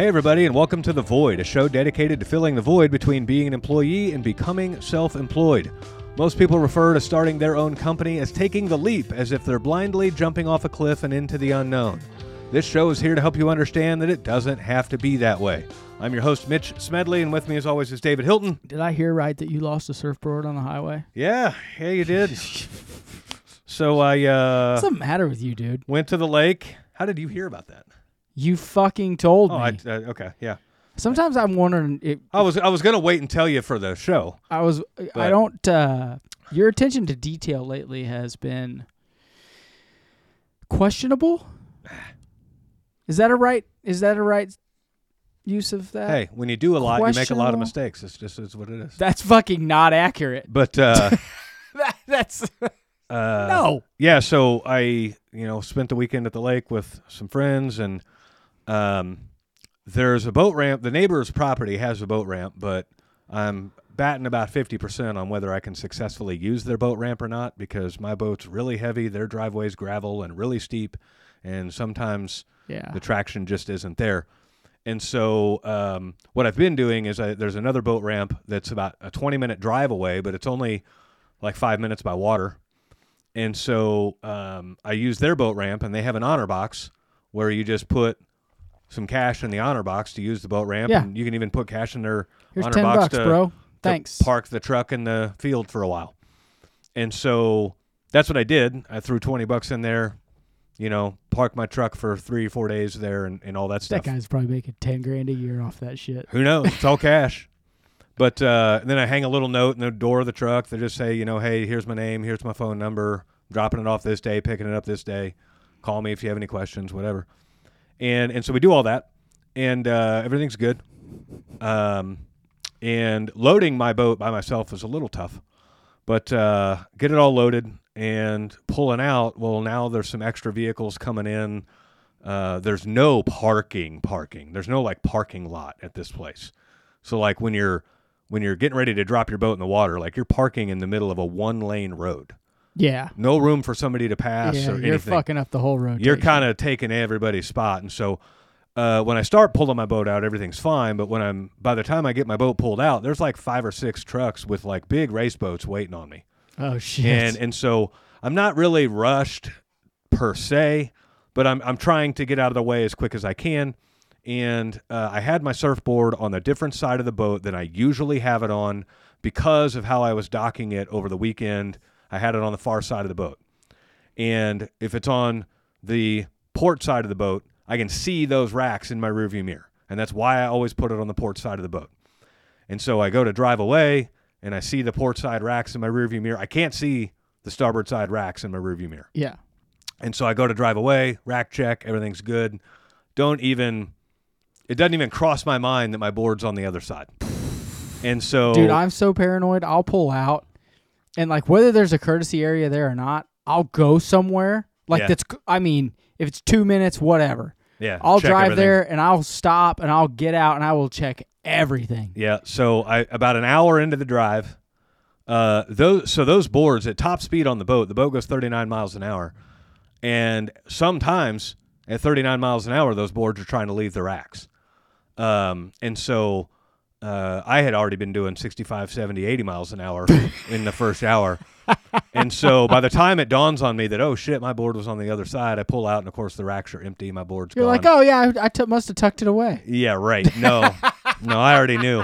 Hey everybody, and welcome to The Void, a show dedicated to filling the void between being an employee and becoming self-employed. Most people refer to starting their own company as taking the leap, as if they're blindly jumping off a cliff and into the unknown. This show is here to help you understand that it doesn't have to be that way. I'm your host, Mitch Smedley, and with me as always is David Hilton. Did I hear right that you lost a surfboard on the highway? Yeah, you did. So I What's the matter with you, dude? went to the lake. How did you hear about that? You fucking told me. Okay, yeah. Sometimes I'm wondering if I was gonna wait and tell you for the show. your attention to detail lately has been questionable. Is that a right use of that? Hey, when you do a lot, you make a lot of Questionable? mistakes. It's what it is. That's fucking not accurate. But That's no. yeah. So I spent the weekend at the lake with some friends, and there's a boat ramp. The neighbor's property has a boat ramp, but I'm batting about 50% on whether I can successfully use their boat ramp or not, because my boat's really heavy. Their driveway's gravel and really steep, and sometimes the traction just isn't there. And so what I've been doing is there's another boat ramp that's about a 20-minute drive away, but it's only like 5 minutes by water. And so I use their boat ramp, and they have an honor box where you just put some cash in the honor box to use the boat ramp. Yeah. And you can even put cash in their Here's honor $10, box bro. to Thanks. park the truck in the field for a while. And so that's what I did. I threw $20 in there, parked my truck for 3 or 4 days there and all that stuff. That guy's probably making $10,000 a year off that shit. Who knows? It's all cash. But then I hang a little note in the door of the truck that just say, hey, here's my name, here's my phone number, I'm dropping it off this day, picking it up this day. Call me if you have any questions, whatever. And so we do all that, and everything's good. And loading my boat by myself was a little tough. But get it all loaded and pulling out, well, now there's some extra vehicles coming in. There's no parking. There's no, parking lot at this place. So, when you're getting ready to drop your boat in the water, you're parking in the middle of a 1-lane road. Yeah. No room for somebody to pass or anything. You're fucking up the whole road. You're kind of taking everybody's spot. And so when I start pulling my boat out, everything's fine. But by the time I get my boat pulled out, there's 5 or 6 trucks with big race boats waiting on me. Oh shit. And so I'm not really rushed per se, but I'm trying to get out of the way as quick as I can. And I had my surfboard on a different side of the boat than I usually have it on because of how I was docking it over the weekend. I had it on the far side of the boat. And if it's on the port side of the boat, I can see those racks in my rearview mirror. And that's why I always put it on the port side of the boat. And so I go to drive away, and I see the port side racks in my rearview mirror. I can't see the starboard side racks in my rearview mirror. Yeah. And so I go to drive away, rack check, everything's good. It doesn't even cross my mind that my board's on the other side. And so, dude, I'm so paranoid. I'll pull out, and whether there's a courtesy area there or not, I'll go somewhere if it's 2 minutes, whatever. Yeah, I'll check drive everything. there and I'll stop and I'll get out and I will check everything. Yeah. So about an hour into the drive, those boards at top speed on the boat goes 39 miles an hour, and sometimes at 39 miles an hour, those boards are trying to leave the racks. And so I had already been doing 65, 70, 80 miles an hour in the first hour. And so by the time it dawns on me that, oh, shit, my board was on the other side, I pull out, and, of course, the racks are empty. My board's You're gone. like, oh, yeah, I must have tucked it away. Yeah, right. No, I already knew.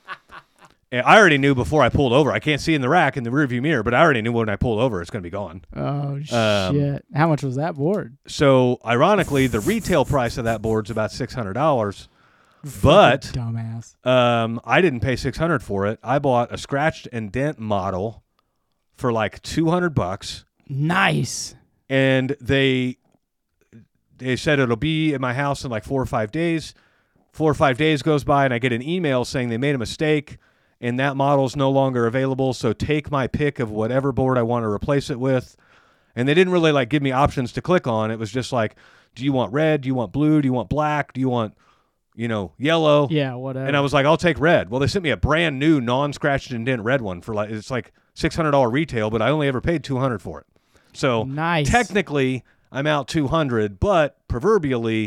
I already knew before I pulled over. I can't see in the rack in the rearview mirror, but I already knew when I pulled over it's going to be gone. Oh, shit. How much was that board? So, ironically, the retail price of that board's about $600. But dumbass. I didn't pay $600 for it. I bought a scratched and dent model for $200. Nice. And they said it'll be in my house in 4 or 5 days. 4 or 5 days goes by, and I get an email saying they made a mistake and that model's no longer available, so take my pick of whatever board I want to replace it with. And they didn't really give me options to click on. It was just do you want red? Do you want blue? Do you want black? Do you want yellow? Yeah, whatever. And I was like, I'll take red. Well, they sent me a brand new non-scratched and dent red one for it's $600 retail, but I only ever paid $200 for it. So nice. Technically, I'm out $200, but proverbially,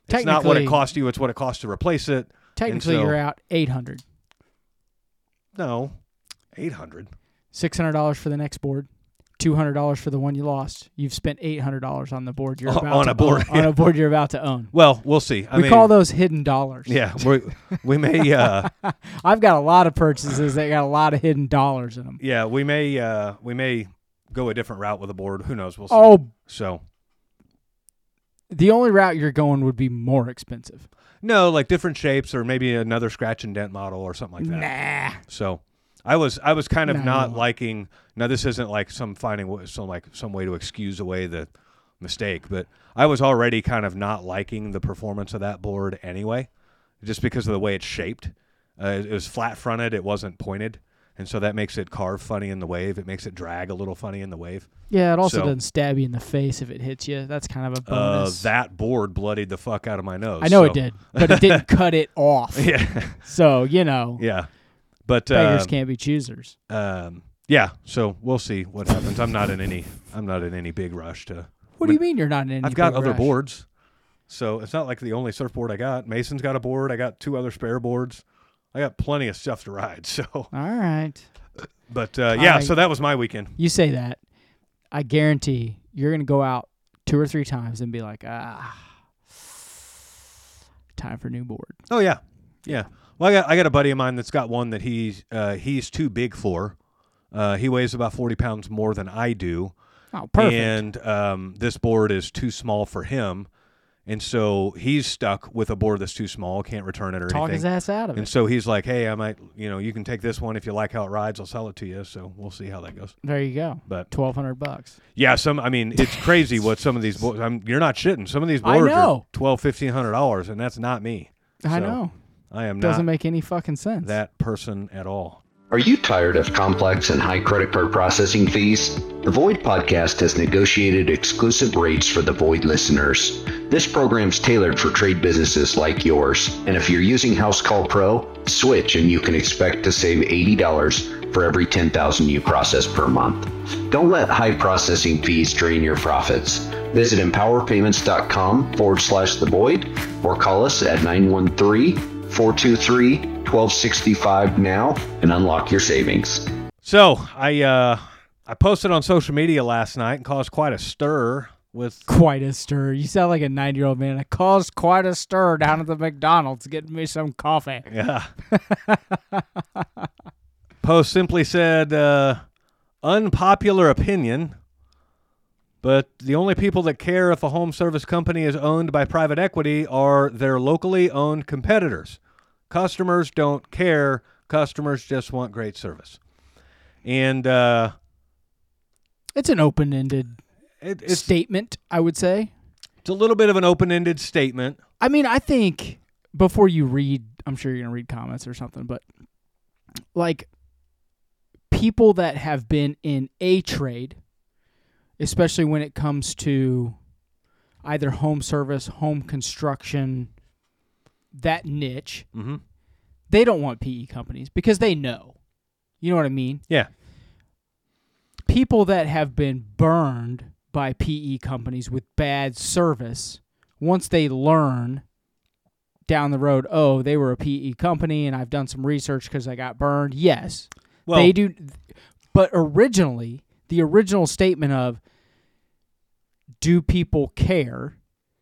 It's not what it Technically- cost you; it's what it costs to replace it. Technically, so- you're out $800. No, 800. $600 for the next board. $200 for the one you lost. You've spent $800 on the board you're On about to a board, own, on a board you're about to own. Well, we'll see. I We mean, call those hidden dollars. Yeah, we may. I've got a lot of purchases that got a lot of hidden dollars in them. Yeah, we may go a different route with the board. Who knows? We'll see. Oh, So the only route you're going would be more expensive. no, like different shapes, or maybe another scratch and dent model or something like that. Nah. So I was kind of No. not liking. Now this isn't like some way to excuse away the mistake, but I was already kind of not liking the performance of that board anyway, just because of the way it's shaped. It was flat fronted. It wasn't pointed. And so that makes it carve funny in the wave. It makes it drag a little funny in the wave. Yeah, it also So- doesn't stab you in the face if it hits you. That's kind of a bonus. That board bloodied the fuck out of my nose. I know so- it did, but it didn't cut it off. Yeah, So, yeah. But beggars can't be choosers. yeah. So we'll see what happens. I'm not in any big rush to. What do you mean you're not in any I've got big other rush? boards, so it's not like the only surfboard I got. Mason's got a board. I got 2 other spare boards. I got plenty of stuff to ride. So, All right. but yeah. I- So that was my weekend. You say that. I guarantee you're going to go out 2 or 3 times and be like, time for new board. Oh yeah, yeah. Well, I got a buddy of mine that's got one that he's too big for. He weighs about 40 pounds more than I do. Oh, perfect. And this board is too small for him. And so he's stuck with a board that's too small, can't return it or Talk anything. his ass out of And it. so he's like, hey, I might, you can take this one. If you like how it rides, I'll sell it to you. So we'll see how that goes. There you go. But $1,200. yeah, it's crazy what some of these boards, you're not shitting. Some of these I boards know. are $1,200, $1,500, and that's not me. I So know. I am Doesn't not make any fucking sense. that person at all. Are you tired of complex and high credit card processing fees? The Void Podcast has negotiated exclusive rates for the Void listeners. This program's tailored for trade businesses like yours, and if you're using House Call Pro, switch and you can expect to save $80 for every 10,000 you process per month. Don't let high processing fees drain your profits. Visit empowerpayments.com/the Void or call us at 913-423-1265 now and unlock your savings. So I posted on social media last night and caused quite a stir with Quite a stir. You sound like a 90-year-old man. I caused quite a stir down at the McDonald's getting me some coffee. yeah. Post simply said, unpopular opinion, but the only people that care if a home service company is owned by private equity are their locally owned competitors. Customers don't care. Customers just want great service. And It's an open-ended it's statement, I would say. a little bit of an open-ended statement. I mean, I think before you read, I'm sure you're going to read comments or something, but like people that have been in a trade, especially when it comes to either home service, home construction, that niche, Mm-hmm. they don't want PE companies because they know. You know what I mean? Yeah. People that have been burned by PE companies with bad service, once they learn down the road, oh, they were a PE company and I've done some research because I got burned. Yes, Well, they do. But originally, the original statement of, do people care?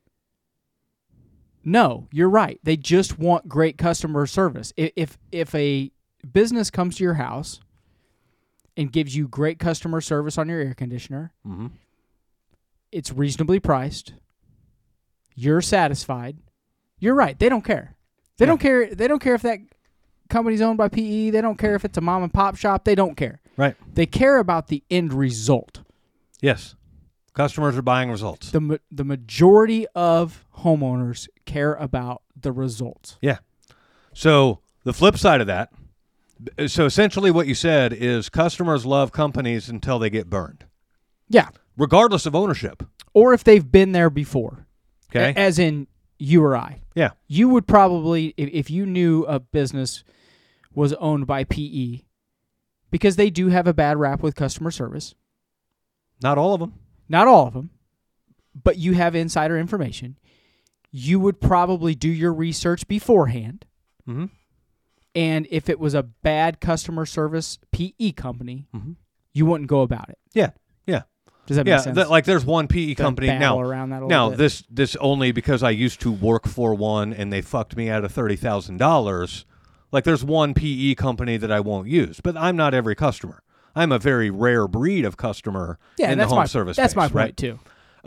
No, you're right. They just want great customer service. If a business comes to your house and gives you great customer service on your air conditioner, mm-hmm. it's reasonably priced, you're satisfied, you're right. They don't care. They Yeah. don't care. They don't care if that company's owned by PE. They don't care if it's a mom and pop shop. They don't care. Right. They care about the end result. Yes. Customers are buying results. The majority of homeowners care about the results. Yeah. So the flip side of that, so essentially what you said is customers love companies until they get burned, Yeah. regardless of ownership. Or if they've been there before. Okay. As in you or I. Yeah. You would probably, if you knew a business was owned by PE, because they do have a bad rap with customer service. Not all of them. Not all of them, but you have insider information. you would probably do your research beforehand. Mm-hmm. And if it was a bad customer service PE company, Mm-hmm. you wouldn't go about it. Yeah. Does that make sense? Like there's one PE company now. Around that a little bit. This only because I used to work for one and they fucked me out of $30,000. Like there's one PE company that I won't use, but I'm not every customer. I'm a very rare breed of customer in the home service That's space, my right? point too.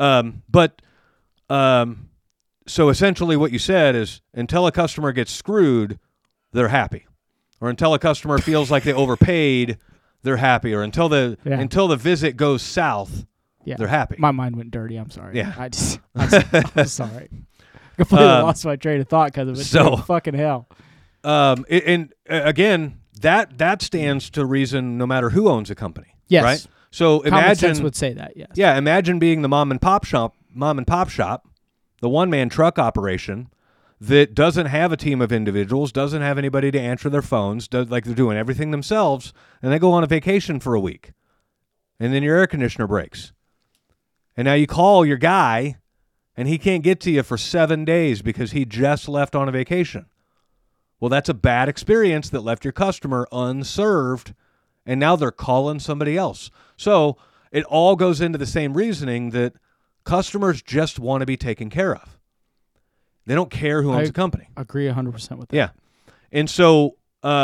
So essentially what you said is until a customer gets screwed, they're happy. Or until a customer feels like they overpaid, they're happy. Or until the visit goes south, they're happy. My mind went dirty. I'm sorry. Yeah. I'm sorry. Completely lost my train of thought because of it. So fucking hell. Again, that stands to reason no matter who owns a company. Yes. Right? So Common sense would say that, yes. Yeah, imagine being the mom and pop shop, the one-man truck operation that doesn't have a team of individuals, doesn't have anybody to answer their phones, like they're doing everything themselves, and they go on a vacation for a week. And then your air conditioner breaks. And now you call your guy, and he can't get to you for 7 days because he just left on a vacation. Well, that's a bad experience that left your customer unserved, and now they're calling somebody else. So it all goes into the same reasoning that customers just want to be taken care of. They don't care who owns the company. I agree 100% with that. Yeah. And so,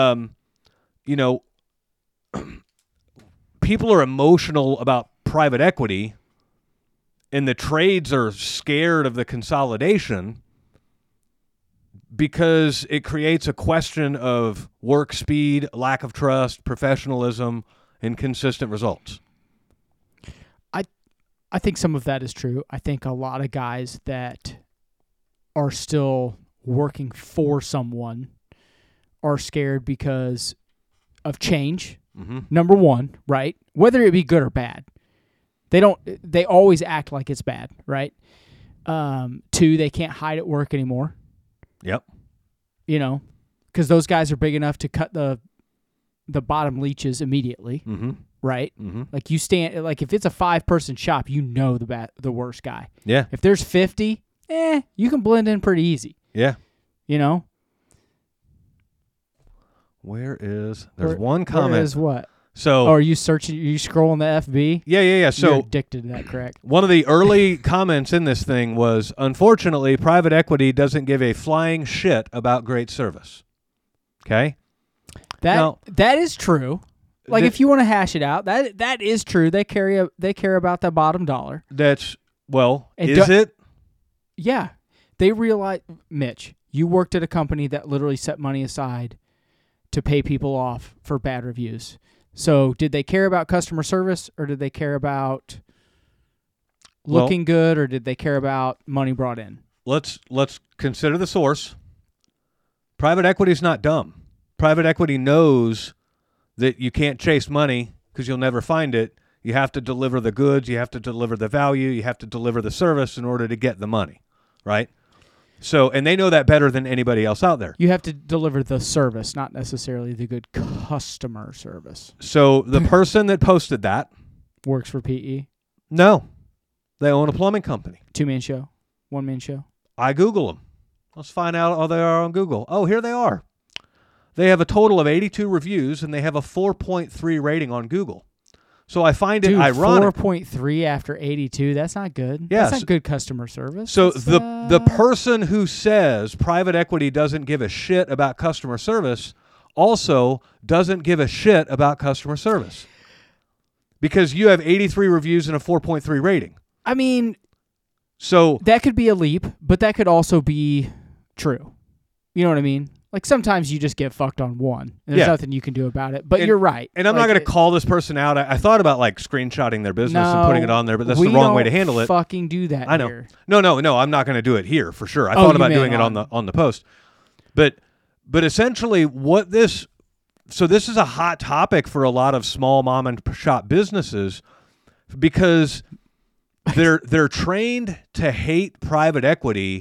people are emotional about private equity, and the trades are scared of the consolidation because it creates a question of work speed, lack of trust, professionalism, and consistent results. I think some of that is true. I think a lot of guys that are still working for someone are scared because of change. Mm-hmm. Number one, right? Whether it be good or bad. They always act like it's bad, right? Two, they can't hide at work anymore. Yep. Because those guys are big enough to cut the bottom leeches immediately. Mm-hmm. Right? Mm-hmm. Like if it's a 5-person shop, the worst guy. Yeah. If there's 50, you can blend in pretty easy. Yeah. There's one comment. Where is what? So, are you searching? Are you scrolling the FB? Yeah. So you're addicted to that, correct? One of the early comments in this thing was, unfortunately, private equity doesn't give a flying shit about great service. Okay? That is true. Like if you want to hash it out, that is true. They care about that bottom dollar. Is it? Yeah. They realize, Mitch, you worked at a company that literally set money aside to pay people off for bad reviews. So did they care about customer service, or did they care about looking good, or did they care about money brought in? Let's consider the source. Private equity is not dumb. Private equity knows that you can't chase money because you'll never find it. You have to deliver the goods, you have to deliver the value, you have to deliver the service in order to get the money, right? So, and they know that better than anybody else out there. You have to deliver the service, not necessarily the good customer service. So the person that posted that works for PE? No. They own a plumbing company. 2-man show? 1-man show? I Google them. Let's find out how they are on Google. Oh, here they are. They have a total of 82 reviews, and they have a 4.3 rating on Google. So I find it ironic. 4.3 after 82, that's not good. Yeah, that's not good customer service. So the person who says private equity doesn't give a shit about customer service also doesn't give a shit about customer service. Because you have 83 reviews and a 4.3 rating. I mean, so that could be a leap, but that could also be true. You know what I mean? Like sometimes you just get fucked on one, and there's nothing you can do about it. But you're right. And I'm not going to call this person out. I thought about like screenshotting their business and putting it on there, but that's the wrong way to handle it. Fucking do that. I know. Here. No. I'm not going to do it here for sure. I thought about doing it on the post, but essentially this is a hot topic for a lot of small mom and shop businesses because they're trained to hate private equity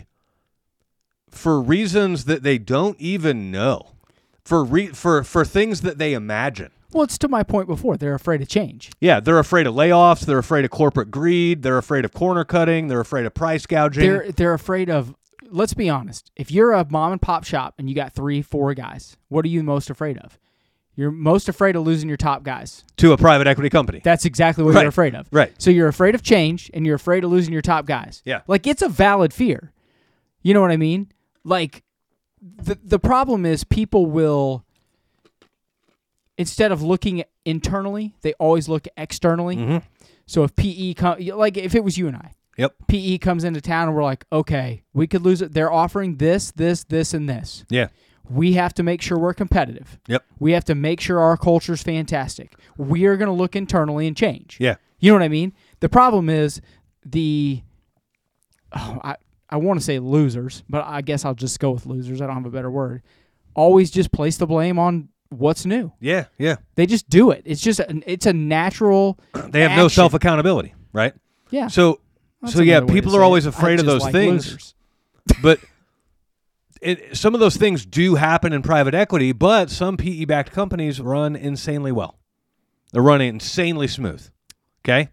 for reasons that they don't even know, for things that they imagine. Well, it's to my point before. They're afraid of change. Yeah, they're afraid of layoffs. They're afraid of corporate greed. They're afraid of corner cutting. They're afraid of price gouging. They're afraid of let's be honest. If you're a mom and pop shop and you got 3-4 guys, what are you most afraid of? You're most afraid of losing your top guys. To a private equity company. That's exactly what Right. you're afraid of. Right. So you're afraid of change, and you're afraid of losing your top guys. Yeah. Like, it's a valid fear. You know what I mean? Like, the problem is people will, instead of looking internally, they always look externally. Mm-hmm. So if PE like if it was you and I, Yep. PE comes into town and we're like, okay, we could lose it. They're offering this, and this. Yeah. We have to make sure we're competitive. Yep. We have to make sure our culture's fantastic. We are going to look internally and change. Yeah. You know what I mean? The problem is I want to say losers, but I guess I'll just go with losers. I don't have a better word. Always just place the blame on what's new. Yeah. Yeah. They just do it. It's just it's a natural They have no action. self-accountability, right? Yeah. So That's yeah, another way people to are say always it. afraid I of just those like things. losers. But some of those things do happen in private equity, but some PE-backed companies run insanely well. They're running insanely smooth. Okay?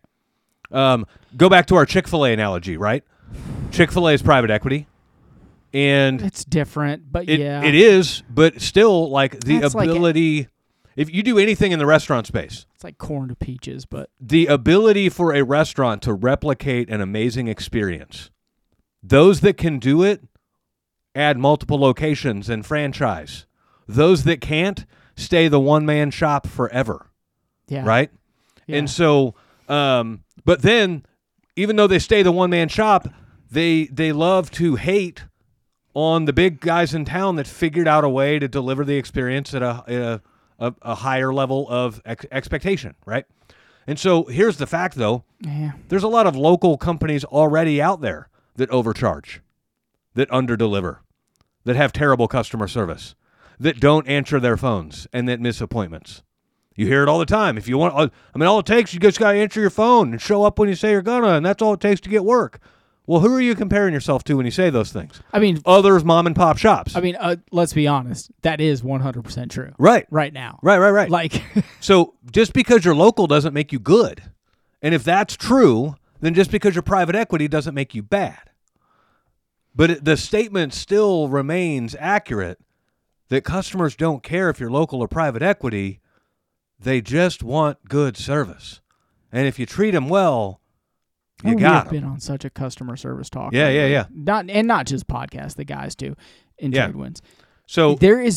Go back to our Chick-fil-A analogy, right? Chick-fil-A is private equity, and It's different, but it yeah. is, but still, like, the That's like ability... if you do anything in the restaurant space, It's like corn to peaches, but the ability for a restaurant to replicate an amazing experience, those that can do it add multiple locations and franchise. Those that can't stay the one-man shop forever, yeah. right? Yeah. And so, but then, even though they stay the one-man shop, they love to hate on the big guys in town that figured out a way to deliver the experience at a higher level of expectation, right? And so here's the fact, though. Yeah. There's a lot of local companies already out there that overcharge, that underdeliver, that have terrible customer service, that don't answer their phones, and that miss appointments. You hear it all the time. If you want, all it takes, you just got to answer your phone and show up when you say you're gonna, and that's all it takes to get work. Well, who are you comparing yourself to when you say those things? I mean, Others mom and pop shops. Let's be honest. That is 100% true. Right. Right now. Right. Like, So just because you're local doesn't make you good. And if that's true, then just because you're private equity doesn't make you bad. But the statement still remains accurate that customers don't care if you're local or private equity. They just want good service. And if you treat them well, you we got have been on such a customer service talk. Yeah. Not just podcasts, the guys do in Yeah. Trade Winds. So There is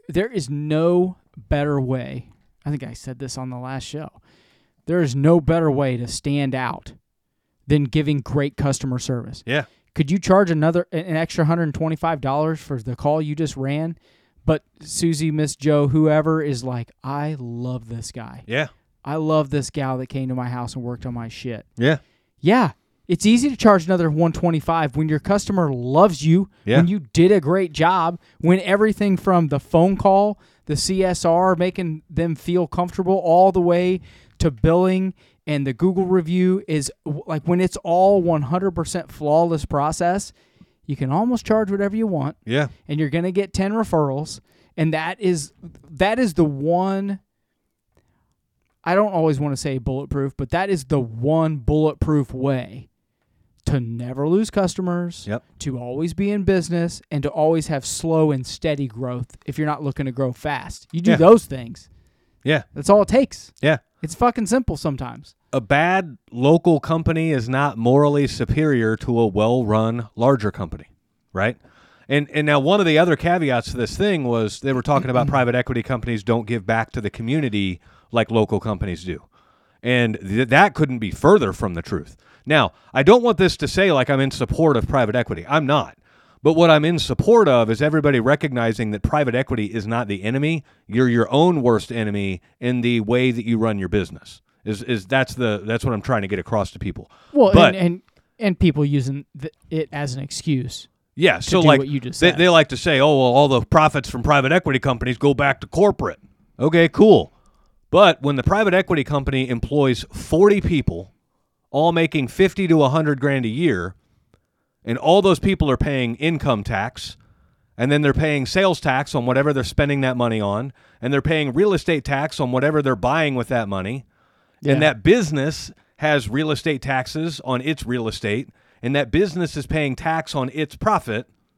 no better way. I think I said this on the last show. There is no better way to stand out than giving great customer service. yeah. Could you charge an extra $125 for the call you just ran? But Susie, Miss Joe, whoever is like, I love this guy. Yeah. I love this gal that came to my house and worked on my shit. Yeah. Yeah, it's easy to charge another $125 when your customer loves you, Yeah. when you did a great job, when everything from the phone call, the CSR, making them feel comfortable, all the way to billing and the Google review is like when it's all 100% flawless process, you can almost charge whatever you want. Yeah. And you're going to get 10 referrals. And that is the one, I don't always want to say bulletproof, but that is the one bulletproof way to never lose customers, Yep. to always be in business, and to always have slow and steady growth if you're not looking to grow fast. You do Yeah. those things. Yeah. That's all it takes. Yeah. It's fucking simple sometimes. A bad local company is not morally superior to a well-run larger company, right? And now one of the other caveats to this thing was they were talking about private equity companies don't give back to the community like local companies do. And that couldn't be further from the truth. Now, I don't want this to say like I'm in support of private equity. I'm not. But what I'm in support of is everybody recognizing that private equity is not the enemy. You're your own worst enemy in the way that you run your business. That's what I'm trying to get across to people. Well, But- and people using it as an excuse. Yeah, so do like what you just they, said. they like to say, oh, well, all the profits from private equity companies go back to corporate. Okay, cool. But when the private equity company employs 40 people, all making 50 to 100 grand a year, and all those people are paying income tax, and then they're paying sales tax on whatever they're spending that money on, and they're paying real estate tax on whatever they're buying with that money, and Yeah. that business has real estate taxes on its real estate, and that business is paying tax on its profit,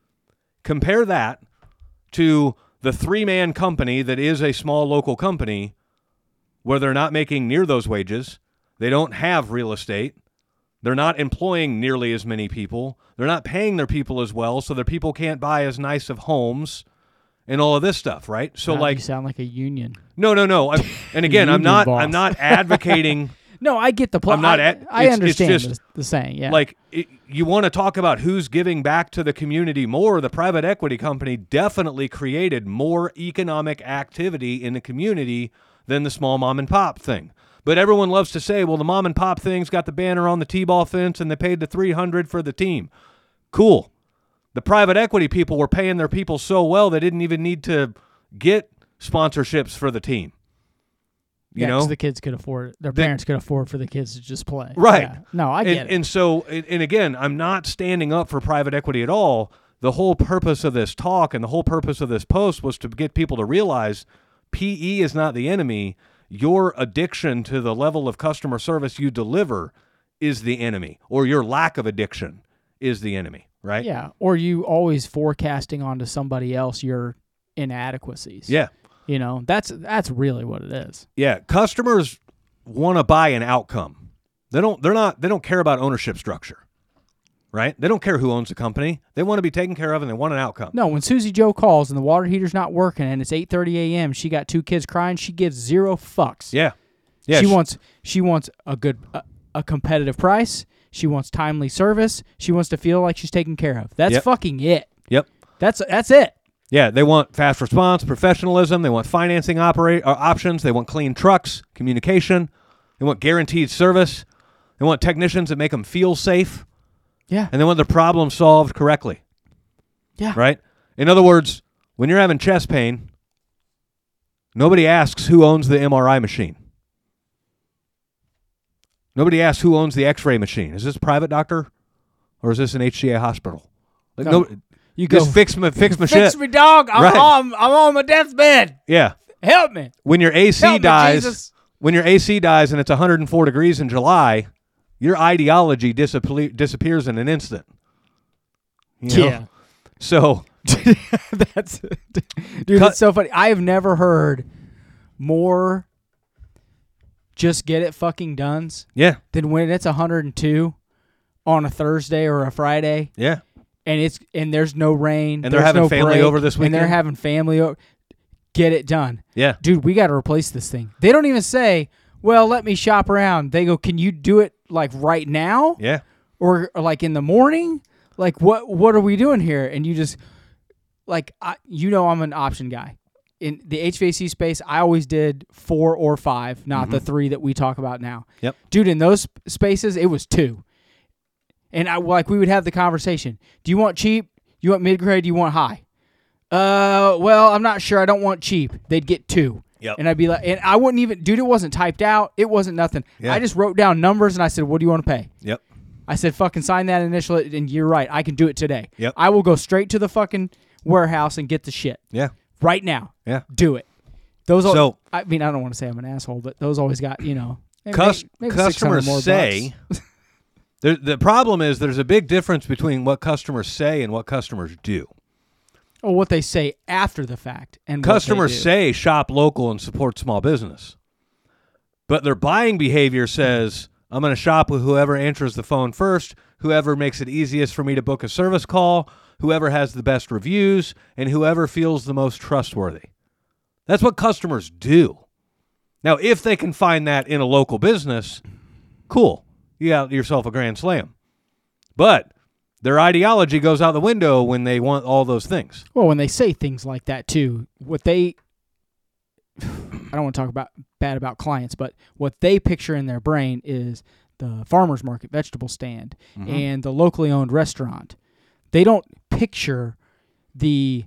Compare that to the 3-man company that is a small local company where they're not making near those wages. They don't have real estate. They're not employing nearly as many people. They're not paying their people as well, so their people can't buy as nice of homes and all of this stuff, right? So God, like, you sound like a union. no. And again, I'm Union not boss. I'm not advocating. No, I get the point. I'm not I it's understand just, the saying. Yeah. Like, you want to talk about who's giving back to the community more. The private equity company definitely created more economic activity in the community than the small mom and pop thing. But everyone loves to say, well, the mom and pop thing's got the banner on the T-ball fence and they paid the $300 for the team. Cool. The private equity people were paying their people so well they didn't even need to get sponsorships for the team. You know, 'cause the kids could afford it. Their parents could afford for the kids to just play. Right. Yeah. No, I get it. And so, and again, I'm not standing up for private equity at all. The whole purpose of this talk and the whole purpose of this post was to get people to realize PE is not the enemy. Your addiction to the level of customer service you deliver is the enemy, or your lack of addiction is the enemy, right? Yeah. Or you always forecasting onto somebody else your inadequacies. Yeah. You know, that's really what it is. Yeah. Customers want to buy an outcome. They don't care about ownership structure, right? They don't care who owns the company. They want to be taken care of and they want an outcome. No, when Susie Joe calls and the water heater's not working and it's 8:30 a.m., she got 2 kids crying, she gives 0 fucks. Yeah. Yeah. She wants a good a competitive price. She wants timely service. She wants to feel like she's taken care of. That's fucking it. Yep. That's it. Yeah, they want fast response, professionalism. They want financing options. They want clean trucks, communication. They want guaranteed service. They want technicians that make them feel safe. Yeah. And they want their problem solved correctly. Yeah. Right? In other words, when you're having chest pain, nobody asks who owns the MRI machine. Nobody asks who owns the X-ray machine. Is this a private doctor or is this an HCA hospital? Like, no. You go just fix my shit. Fix me, dog. I'm on my deathbed. Yeah. Help me. When your AC Help me, dies, Jesus. when your AC dies and it's 104 degrees in July, your ideology disappears in an instant. You know? Yeah. So That's dude. It's so funny. I have never heard more just get it fucking done's yeah, than when it's 102 on a Thursday or a Friday. yeah. And there's no rain. And they're having family over this And they're weekend? having family over. Get it done. Yeah. Dude, we got to replace this thing. They don't even say, well, let me shop around. They go, can you do it like right now? Yeah. Or like in the morning? Like what are we doing here? And you just, like, I'm an option guy. In the HVAC space, I always did 4 or 5, not the 3 that we talk about now. Yep. Dude, in those spaces, it was 2. And we would have the conversation. Do you want cheap? You want mid-grade? Do you want high? Well, I'm not sure. I don't want cheap. They'd get 2. Yep. And I'd be like, and I wouldn't even, dude, it wasn't typed out. It wasn't nothing. Yeah. I just wrote down numbers and I said, what do you want to pay? Yep. I said, fucking sign that initial, and you're right. I can do it today. Yep. I will go straight to the fucking warehouse and get the shit. Yeah. Right now. Yeah. Do it. Those. I mean, I don't want to say I'm an asshole, but those always got, maybe Customers 600 more say bucks. the problem is there's a big difference between what customers say and what customers do. Or what they say after the fact. And Customers what they do. say shop local and support small business. But their buying behavior says, I'm going to shop with whoever answers the phone first, whoever makes it easiest for me to book a service call, whoever has the best reviews, and whoever feels the most trustworthy. That's what customers do. Now, if they can find that in a local business, cool. You got yourself a grand slam. But their ideology goes out the window when they want all those things. Well, when they say things like that too, I don't want to talk bad about clients, but what they picture in their brain is the farmer's market vegetable stand and the locally owned restaurant. They don't picture the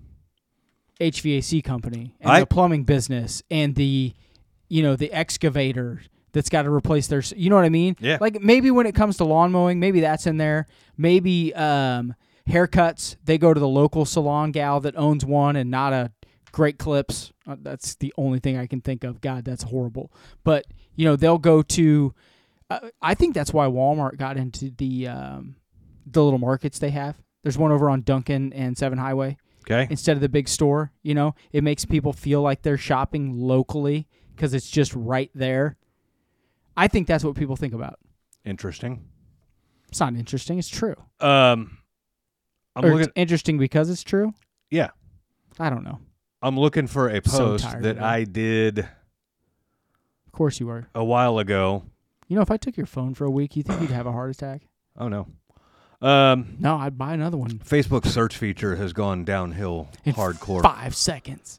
HVAC company and the plumbing business and the excavator that's got to replace their, you know what I mean? Yeah. Like maybe when it comes to lawn mowing, maybe that's in there. Maybe haircuts, they go to the local salon gal that owns one and not a Great Clips. That's the only thing I can think of. God, that's horrible. But, they'll go to, I think that's why Walmart got into the little markets they have. There's one over on Duncan and 7 Highway. Okay. instead of the big store. You know, it makes people feel like they're shopping locally because it's just right there. I think that's what people think about. Interesting. It's not interesting. It's true. I'm Or looking. it's interesting because it's true. Yeah. I don't know. I'm looking for a So post tired that of it. I did Of course you were. a while ago. You know, if I took your phone for a week, you think you'd have a heart attack? Oh no. No, I'd buy another one. Facebook search feature has gone downhill In hardcore. 5 seconds.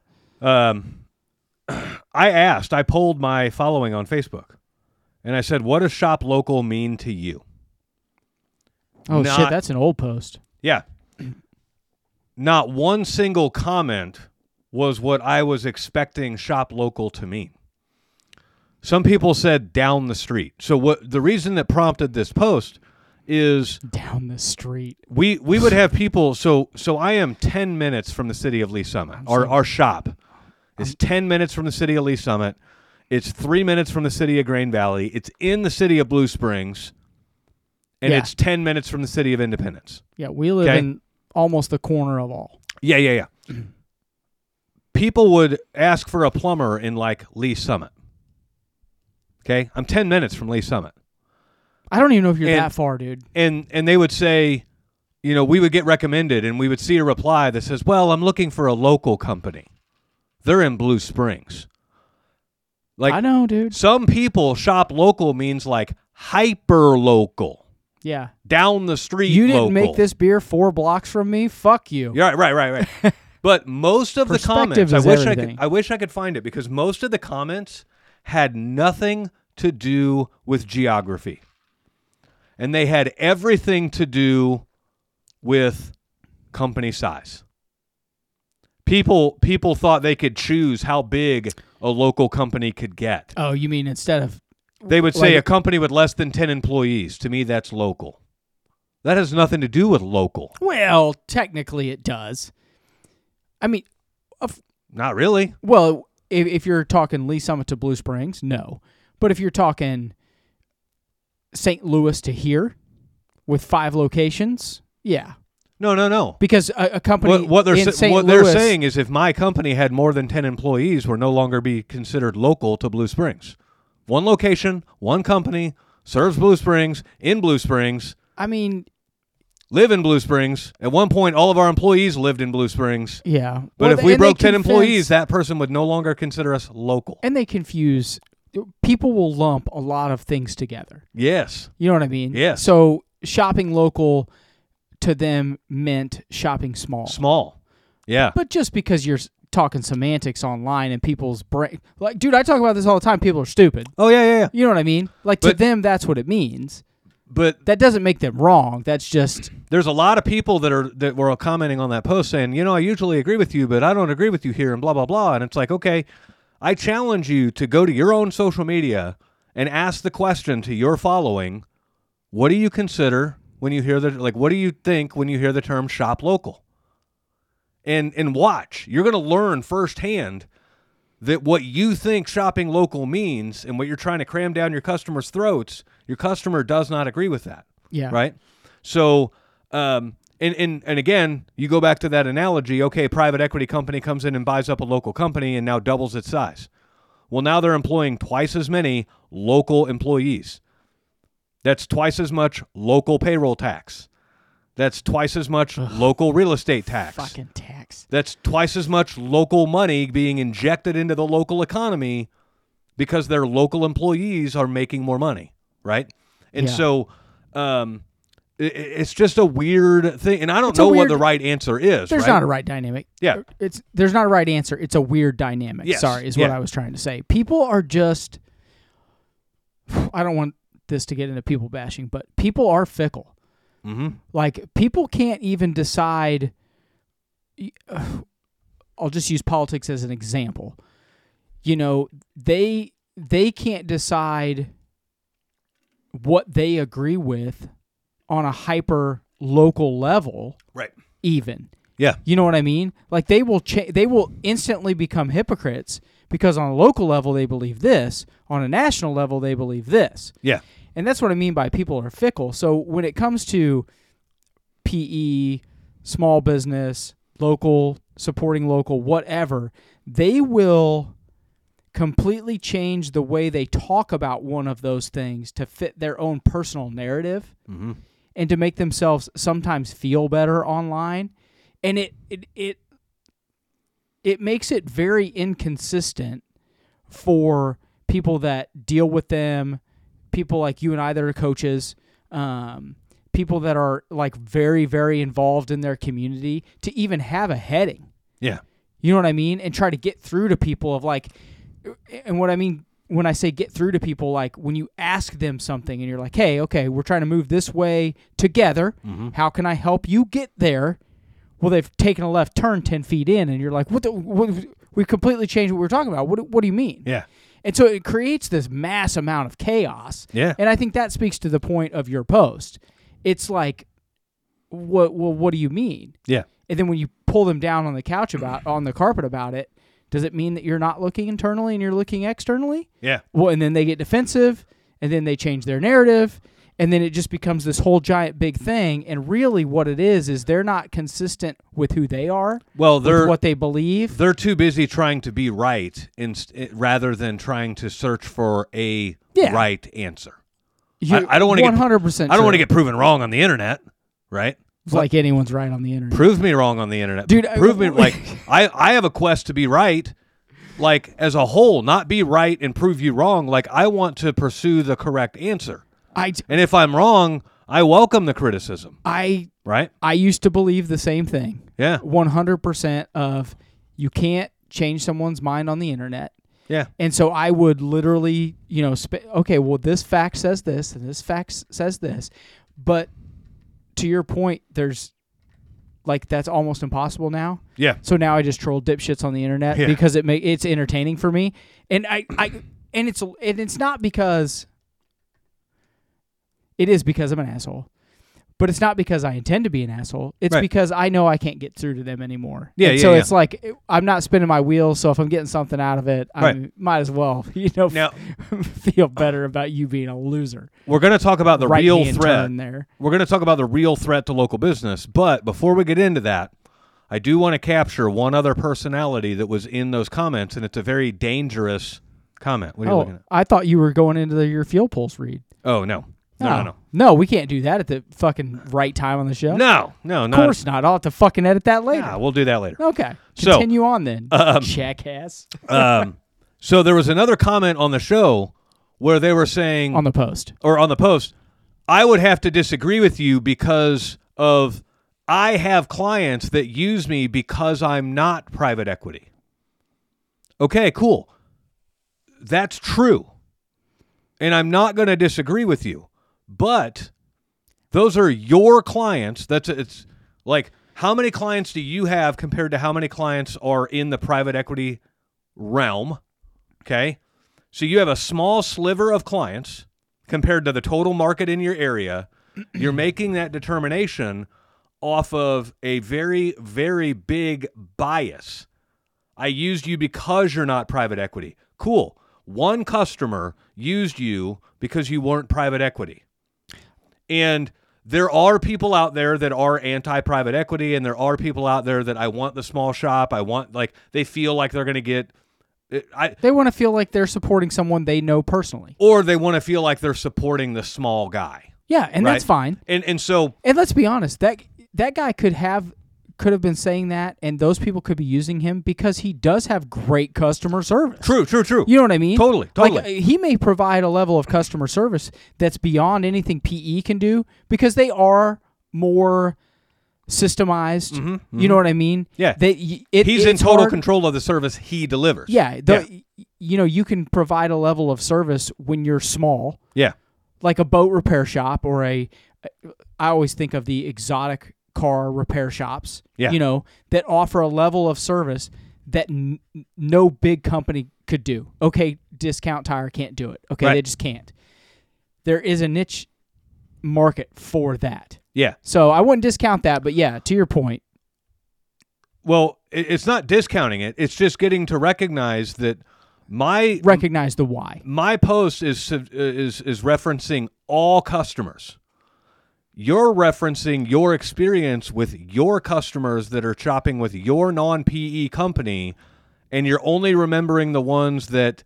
I polled my following on Facebook, and I said, "What does shop local mean to you?" Oh, Not- shit, that's an old post. Yeah. Not one single comment was what I was expecting shop local to mean. Some people said down the street. So what the reason that prompted this post is Down the street. we would have people. So I am 10 minutes from the city of Lee Summit. Our shop is 10 minutes from the city of Lee Summit. It's 3 minutes from the city of Grain Valley. It's in the city of Blue Springs, and Yeah. it's 10 minutes from the city of Independence. Yeah, we live Okay. in almost the corner of all. Yeah. People would ask for a plumber in like Lee Summit. Okay, I'm 10 minutes from Lee Summit. I don't even know if you're And- that far, dude. And they would say, you know, we would get recommended, and we would see a reply that says, well, I'm looking for a local company. They're in Blue Springs. Like, I know, dude. some people shop local means like hyper local, Yeah. down the street You didn't local. make this beer 4 blocks from me? Fuck you. Yeah, right. But most of the Perspective comments, is everything. I wish I could find it, because most of the comments had nothing to do with geography. And they had everything to do with company size. People thought they could choose how big a local company could get. Oh, you mean instead of... They would say like- a company with less than 10 employees. To me, that's local. That has nothing to do with local. Well, technically it does. I mean, Not really. well, if you're talking Lee Summit to Blue Springs, no. But if you're talking St. Louis to here with 5 locations, yeah. No. Because a company What they're in St. they're Louis, saying is if my company had more than 10 employees, we're no longer be considered local to Blue Springs. One location, one company, serves Blue Springs, in Blue Springs, I mean, live in Blue Springs. At one point, all of our employees lived in Blue Springs. yeah. But Well, if we and they broke 10 confess- employees, that person would no longer consider us local. And they confuse... People will lump a lot of things together. Yes. You know what I mean? Yes. So shopping local to them meant shopping small. Small. Yeah. But just because you're talking semantics online and people's brain, like, dude, I talk about this all the time. People are stupid. Oh, yeah. You know what I mean? Like, to But- them, that's what it means. But That doesn't make them wrong. That's just, there's a lot of people that were commenting on that post saying, you know, I usually agree with you, but I don't agree with you here and blah, blah, blah. And it's like, okay, I challenge you to go to your own social media and ask the question to your following, what do you consider when you hear what do you think when you hear the term shop local? And watch. You're going to learn firsthand that what you think shopping local means and what you're trying to cram down your customers' throats, your customer does not agree with that. yeah. Right? So, and again, you go back to that analogy, okay, private equity company comes in and buys up a local company and now doubles its size. Well, now they're employing twice as many local employees. That's twice as much local payroll tax. That's twice as much local real estate tax. Fucking tax. That's twice as much local money being injected into the local economy because their local employees are making more money, right? And Yeah. so it's just a weird thing. And I don't It's a know what weird- the right answer is, There's right? not a right dynamic. Yeah. There's not a right answer. It's a weird dynamic. Yes. Sorry, is what Yeah. I was trying to say. People are just, I don't want this to get into people bashing, but people are fickle. Mm-hmm. Like, people can't even decide. I'll just use politics as an example. You know, they can't decide what they agree with on a hyper local level, Right. even. Yeah. You know what I mean? Like, they will they will instantly become hypocrites because on a local level they believe this, on a national level they believe this. Yeah. And that's what I mean by people are fickle. So when it comes to PE, small business, local, supporting local, whatever, they will completely change the way they talk about one of those things to fit their own personal narrative and to make themselves sometimes feel better online. And it makes it very inconsistent for people that deal with them, people like you and I that are coaches, people that are like very, very involved in their community to even have a heading. Yeah. You know what I mean? And try to get through to people of like, and what I mean when I say get through to people, like when you ask them something and you're like, hey, okay, we're trying to move this way together. How can I help you get there? Well, they've taken a left turn 10 feet in and you're like, what we completely changed what we were talking about. What do you mean? Yeah. And so it creates this mass amount of chaos. Yeah. And I think that speaks to the point of your post. It's like, what do you mean? Yeah. And then when you pull them down on the couch on the carpet about it, does it mean that you're not looking internally and you're looking externally? Yeah. Well, and then they get defensive, and then they change their narrative, and then it just becomes this whole giant big thing. And really, what it is they're not consistent with who they are. Well, with what they believe. They're too busy trying to be right rather than trying to search for a right answer. I don't want to 100%. I don't want to get proven wrong on the internet, right? Like anyone's right on the internet. Prove me wrong on the internet, dude. Prove me like I have a quest to be right, like as a whole, not be right and prove you wrong. Like I want to pursue the correct answer. And if I'm wrong, I welcome the criticism. Right? I used to believe the same thing. Yeah. 100% of you can't change someone's mind on the internet. Yeah. And so I would literally, okay, well, this fact says this and this fact says this. But to your point, there's like that's almost impossible now. Yeah. So now I just troll dipshits on the internet because it's entertaining for me. And it's not because it is because I'm an asshole. But it's not because I intend to be an asshole. It's because I know I can't get through to them anymore. Yeah, so it's like I'm not spinning my wheels. So if I'm getting something out of it, I might as well, feel better about you being a loser. We're going to talk about the real threat. We're going to talk about the real threat to local business. But before we get into that, I do want to capture one other personality that was in those comments, and it's a very dangerous comment. What are you looking at? I thought you were going into your Field Pulse read. Oh, no. No. No, we can't do that at the fucking right time on the show. No. Of course not. I'll have to fucking edit that later. Yeah, we'll do that later. Okay. Continue on then, jackass. So there was another comment on the show where they were saying... On the post, I would have to disagree with you because of I have clients that use me because I'm not private equity. Okay, cool. That's true. And I'm not going to disagree with you. But those are your clients. It's like, how many clients do you have compared to how many clients are in the private equity realm? Okay. So you have a small sliver of clients compared to the total market in your area. You're making that determination off of a very, very big bias. I used you because you're not private equity. Cool. One customer used you because you weren't private equity. And there are people out there that are anti-private equity, and there are people out there that I want the small shop. I want, like, they feel like they're going to get... they want to feel like they're supporting someone they know personally. Or they want to feel like they're supporting the small guy. Yeah, and that's fine. And so... And let's be honest, that guy could have been saying that, and those people could be using him because he does have great customer service. True. You know what I mean? Totally. Like, he may provide a level of customer service that's beyond anything PE can do because they are more systemized. Mm-hmm. You know what I mean? Yeah. He's in total control of the service he delivers. Yeah. You can provide a level of service when you're small. Yeah. Like a boat repair shop or I always think of the exotic car repair shops, that offer a level of service that no big company could do. Okay, Discount Tire can't do it. Okay, They just can't. There is a niche market for that. Yeah. So I wouldn't discount that, but yeah, to your point. Well, it's not discounting it. It's just getting to recognize that recognize the why. My post is referencing all customers. you're referencing your experience with your customers that are shopping with your non-PE company, and you're only remembering the ones that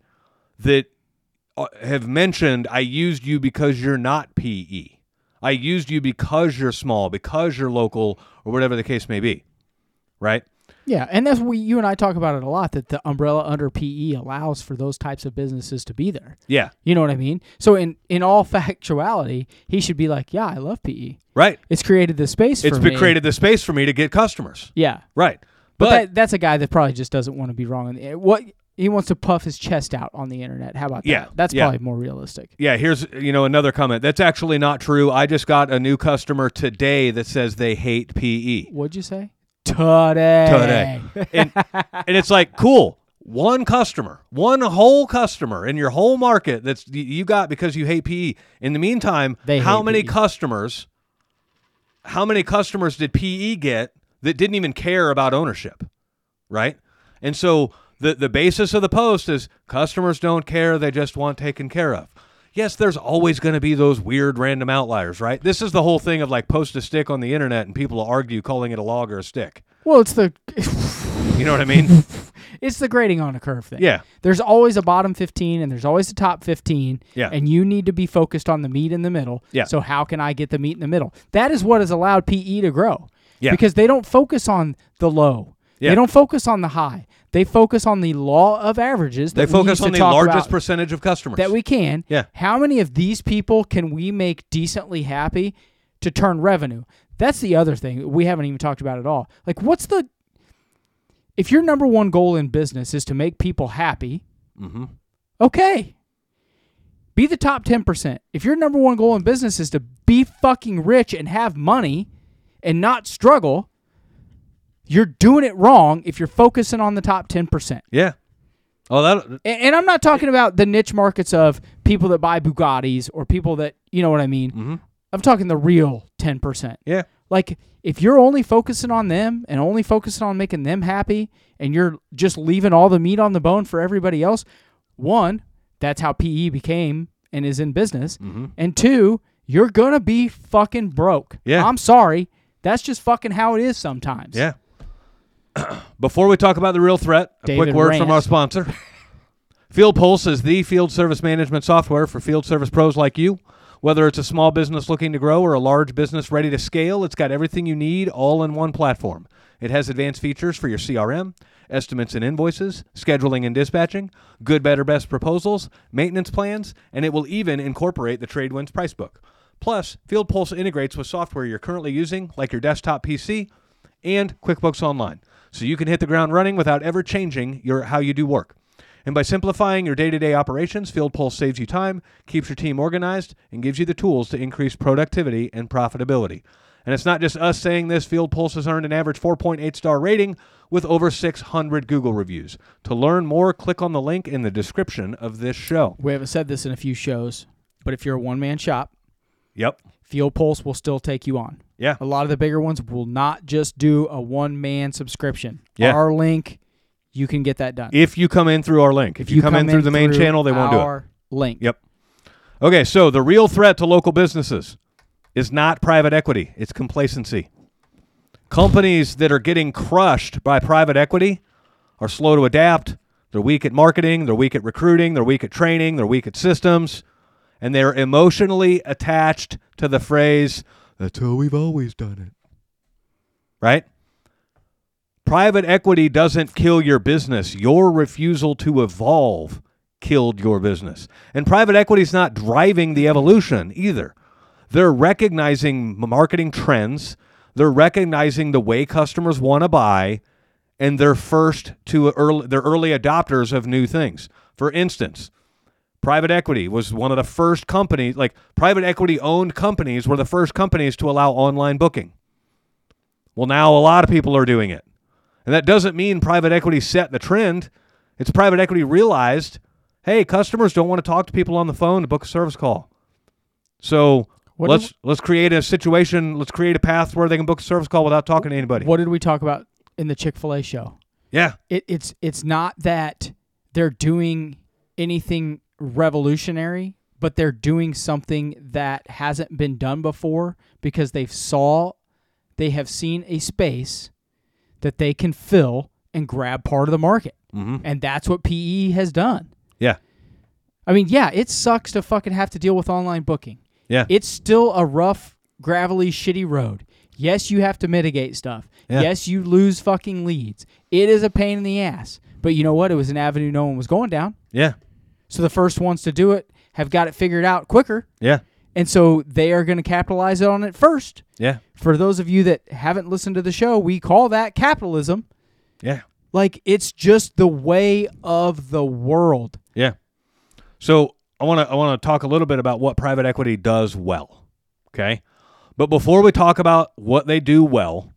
have mentioned, I used you because you're not PE. I used you because you're small, because you're local, or whatever the case may be, right? Yeah, and that's you and I talk about it a lot, that the umbrella under PE allows for those types of businesses to be there. Yeah. You know what I mean? So in all factuality, he should be like, yeah, I love PE. Right. It's created the space for me. It's created the space for me to get customers. Yeah. Right. But that's a guy that probably just doesn't want to be wrong. He wants to puff his chest out on the internet. How about that? Yeah. That's probably more realistic. Yeah, here's another comment. That's actually not true. I just got a new customer today that says they hate PE. What'd you say? Today. And it's like, cool. One whole customer in your whole market that's you got because you hate PE. In the meantime, how many customers did PE get that didn't even care about ownership, right? And so the basis of the post is customers don't care, they just want taken care of. Yes, there's always going to be those weird random outliers, right? This is the whole thing of like post a stick on the internet and people will argue calling it a log or a stick. Well, it's the... You know what I mean? It's the grading on a curve thing. Yeah. There's always a bottom 15 and there's always a top 15. Yeah. And you need to be focused on the meat in the middle. Yeah. So how can I get the meat in the middle? That is what has allowed PE to grow. Yeah. Because they don't focus on the low. Yeah. They don't focus on the high. They focus on the law of averages. They focus on the largest percentage of customers. That we can. Yeah. How many of these people can we make decently happy to turn revenue? That's the other thing we haven't even talked about at all. Like, if your number one goal in business is to make people happy, okay, be the top 10%. If your number one goal in business is to be fucking rich and have money and not struggle, you're doing it wrong if you're focusing on the top 10%. Yeah. Oh, and I'm not talking about the niche markets of people that buy Bugattis or people that, you know what I mean? Mm-hmm. I'm talking the real 10%. Yeah. Like, if you're only focusing on them and only focusing on making them happy and you're just leaving all the meat on the bone for everybody else, one, that's how PE became and is in business. Mm-hmm. And two, you're going to be fucking broke. Yeah. I'm sorry. That's just fucking how it is sometimes. Yeah. Before we talk about the real threat, a quick word from our sponsor. Field Pulse is the field service management software for field service pros like you. Whether it's a small business looking to grow or a large business ready to scale, it's got everything you need all in one platform. It has advanced features for your CRM, estimates and invoices, scheduling and dispatching, good, better, best proposals, maintenance plans, and it will even incorporate the TradeWinds price book. Plus, Field Pulse integrates with software you're currently using, like your desktop PC and QuickBooks Online, so you can hit the ground running without ever changing how you do work. And by simplifying your day-to-day operations, Field Pulse saves you time, keeps your team organized, and gives you the tools to increase productivity and profitability. And it's not just us saying this. Field Pulse has earned an average 4.8-star rating with over 600 Google reviews. To learn more, click on the link in the description of this show. We haven't said this in a few shows, but if you're a one-man shop, yep, Field Pulse will still take you on. Yeah. A lot of the bigger ones will not just do a one-man subscription. Yeah. Our link, you can get that done. If you come in through our link. If you come in through the main channel, they won't do it. Our link. Yep. Okay, so the real threat to local businesses is not private equity. It's complacency. Companies that are getting crushed by private equity are slow to adapt. They're weak at marketing. They're weak at recruiting. They're weak at training. They're weak at systems. And they're emotionally attached to the phrase, that's how we've always done it. Right? Private equity doesn't kill your business. Your refusal to evolve killed your business. And private equity is not driving the evolution either. They're recognizing marketing trends. They're recognizing the way customers want to buy, and they're they're early adopters of new things. For instance, private equity was one of the first companies, like private equity-owned companies were the first companies to allow online booking. Well, now a lot of people are doing it. And that doesn't mean private equity set the trend. It's private equity realized, hey, customers don't want to talk to people on the phone to book a service call. So let's create a situation, let's create a path where they can book a service call without talking to anybody. What did we talk about in the Chick-fil-A show? Yeah. It's not that they're doing anything revolutionary, but they're doing something that hasn't been done before because they have seen a space that they can fill and grab part of the market. Mm-hmm. And that's what PE has done. Yeah. I mean, yeah, it sucks to fucking have to deal with online booking. Yeah. It's still a rough, gravelly, shitty road. Yes, you have to mitigate stuff. Yeah. Yes, you lose fucking leads. It is a pain in the ass. But you know what? It was an avenue no one was going down. Yeah. So the first ones to do it have got it figured out quicker. Yeah. And so they are going to capitalize on it first. Yeah. For those of you that haven't listened to the show, we call that capitalism. Yeah. Like, it's just the way of the world. Yeah. So I want to talk a little bit about what private equity does well. Okay? But before we talk about what they do well,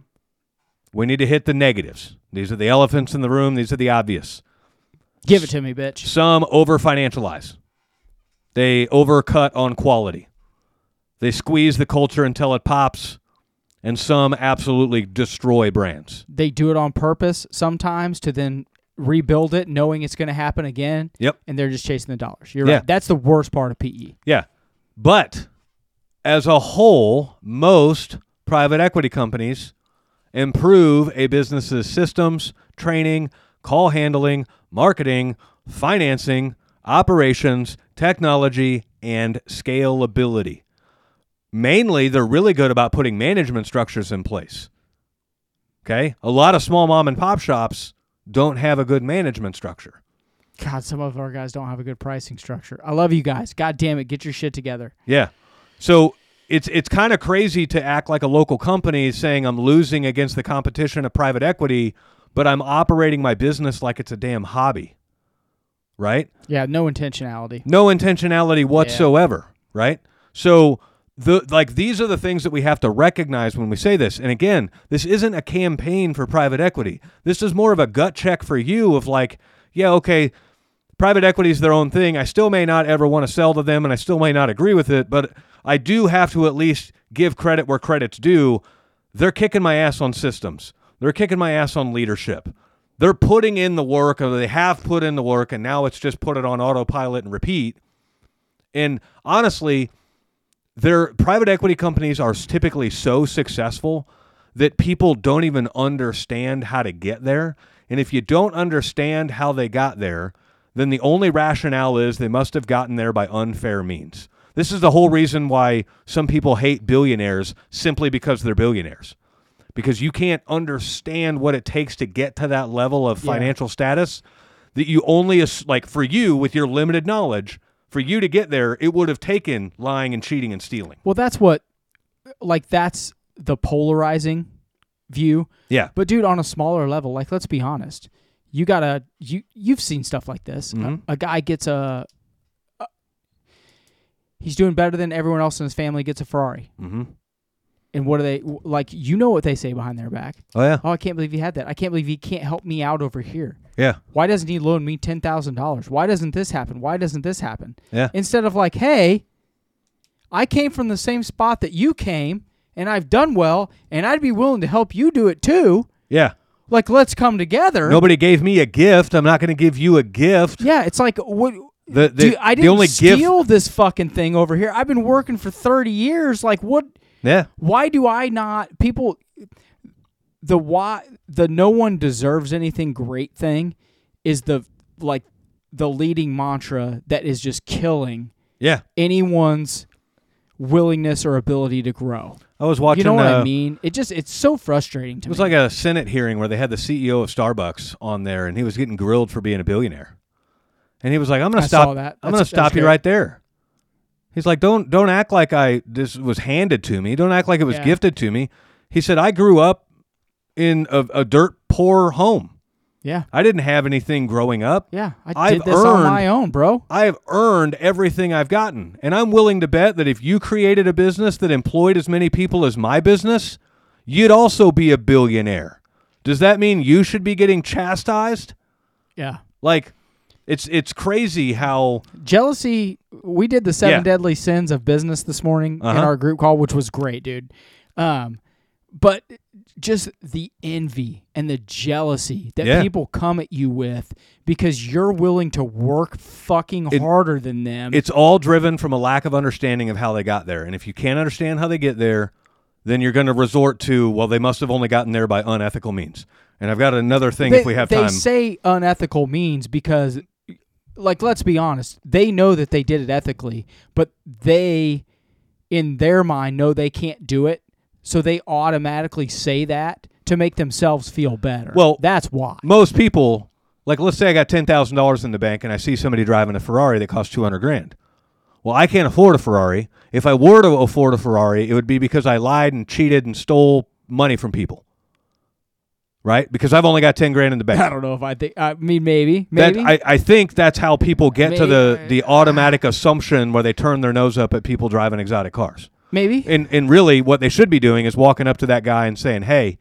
we need to hit the negatives. These are the elephants in the room. These are the obvious. Give it to me, bitch. Some over-financialize. They overcut on quality. They squeeze the culture until it pops, and some absolutely destroy brands. They do it on purpose sometimes to then rebuild it knowing it's going to happen again. Yep. And they're just chasing the dollars. You're Yeah. right. That's the worst part of PE. Yeah. But as a whole, most private equity companies improve a business's systems, training, call handling, marketing, financing, operations, technology, and scalability. Mainly, they're really good about putting management structures in place. Okay? A lot of small mom and pop shops don't have a good management structure. God, some of our guys don't have a good pricing structure. I love you guys. God damn it. Get your shit together. Yeah. So it's kind of crazy to act like a local company saying I'm losing against the competition of private equity, but I'm operating my business like it's a damn hobby. Right? Yeah, no intentionality. No intentionality whatsoever, right? So these are the things that we have to recognize when we say this. And again, this isn't a campaign for private equity. This is more of a gut check for you of like, yeah, okay, private equity is their own thing. I still may not ever want to sell to them, and I still may not agree with it, but I do have to at least give credit where credit's due. They're kicking my ass on systems. They're kicking my ass on leadership. They're putting in the work, or they have put in the work, and now it's just put it on autopilot and repeat. And honestly, their private equity companies are typically so successful that people don't even understand how to get there. And if you don't understand how they got there, then the only rationale is they must have gotten there by unfair means. This is the whole reason why some people hate billionaires, simply because they're billionaires. Because you can't understand what it takes to get to that level of financial status, that you only, like for you, with your limited knowledge, for you to get there, it would have taken lying and cheating and stealing. Well, that's the polarizing view. Yeah. But dude, on a smaller level, like, let's be honest. You've seen stuff like this. Mm-hmm. A guy gets he's doing better than everyone else in his family, gets a Ferrari. Mm-hmm. And what do they, like, you know what they say behind their back. Oh, yeah. Oh, I can't believe he had that. I can't believe he can't help me out over here. Yeah. Why doesn't he loan me $10,000? Why doesn't this happen? Why doesn't this happen? Yeah. Instead of like, hey, I came from the same spot that you came, and I've done well, and I'd be willing to help you do it too. Yeah. Like, let's come together. Nobody gave me a gift. I'm not going to give you a gift. Yeah, it's like, what? Dude, I didn't steal this fucking thing over here. I've been working for 30 years. Like, what? Yeah. Why do I not? People, the no one deserves anything great thing is the leading mantra that is just killing anyone's willingness or ability to grow. I was watching. You know what I mean? It's so frustrating to me. It was like a Senate hearing where they had the CEO of Starbucks on there, and he was getting grilled for being a billionaire. And he was like, "I'm going to stop. I'm going to stop you right there." He's like, "Don't act like this was handed to me. Don't act like it was gifted to me." He said, "I grew up in a dirt poor home. Yeah, I didn't have anything growing up. Yeah, I did this on my own, bro. I've earned everything I've gotten, and I'm willing to bet that if you created a business that employed as many people as my business, you'd also be a billionaire. Does that mean you should be getting chastised?" Yeah, like. It's crazy how jealousy. We did the 7 deadly sins of business this morning in our group call, which was great, dude. But just the envy and the jealousy that people come at you with because you're willing to work fucking harder than them. It's all driven from a lack of understanding of how they got there. And if you can't understand how they get there, then you're going to resort to, well, they must have only gotten there by unethical means. And I've got another thing if we have time. They say unethical means because, like, let's be honest, they know that they did it ethically, but they, in their mind, know they can't do it. So they automatically say that to make themselves feel better. Well, that's why. Most people, like, let's say I got $10,000 in the bank and I see somebody driving a Ferrari that costs $200,000. Well, I can't afford a Ferrari. If I were to afford a Ferrari, it would be because I lied and cheated and stole money from people. Right? Because I've only got $10,000 in the bank. I don't know if I think. I mean, maybe. I think that's how people get to the automatic assumption where they turn their nose up at people driving exotic cars. Maybe. And really what they should be doing is walking up to that guy and saying, hey,